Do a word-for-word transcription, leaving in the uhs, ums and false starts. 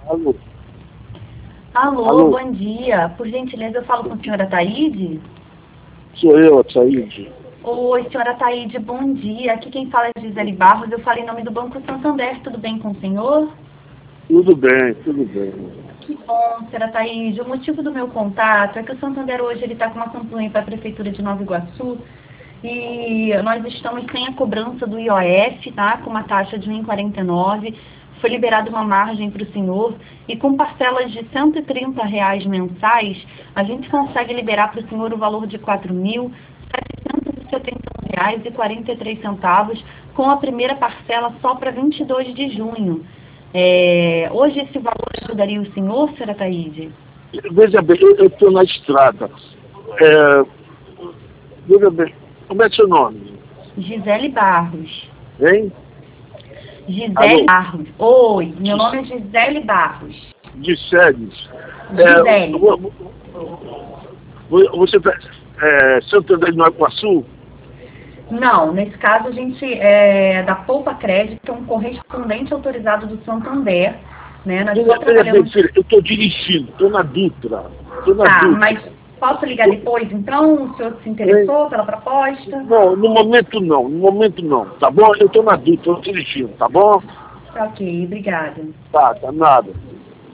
Alô? Alô, Alô? bom dia. Por gentileza, eu falo com a senhora Taíde? Sou eu, Ataíde. Oi, senhora Taíde, bom dia. Aqui quem fala é Gisele Barros. Eu falo em nome do Banco Santander. Tudo bem com o senhor? Tudo bem, tudo bem. Que bom, senhora Taíde. O motivo do meu contato é que o Santander hoje ele está com uma campanha para a Prefeitura de Nova Iguaçu e nós estamos sem a cobrança do I O F, tá? Com uma taxa de um vírgula quarenta e nove. Foi liberada uma margem para o senhor e com parcelas de cento e trinta reais mensais, a gente consegue liberar para o senhor o valor de quatro mil setecentos e setenta e um reais e quarenta e três centavos, com a primeira parcela só para vinte e dois de junho. É, hoje esse valor ajudaria o senhor, senhora Taíde? Veja bem, eu estou na estrada. É, veja bem, como é seu nome? Gisele Barros. Hein? Gisele Alô? Barros. Oi, meu nome é Gisele Barros. De Séries. Gisele. Você é Santander de Nova Iguaçu? Não, nesse caso a gente é da Poupa Crédito, que é um correspondente autorizado do Santander, né? Nós só Veja bem, trabalhamos... filha, eu estou dirigindo, estou na Dutra. Estou na Tá, Dutra. mas posso ligar depois, então? O senhor se interessou pela proposta? Não, no momento não, no momento não, tá bom? Eu estou na Dutra, estou dirigindo, tá bom? Ok, obrigada. Tá, tá nada.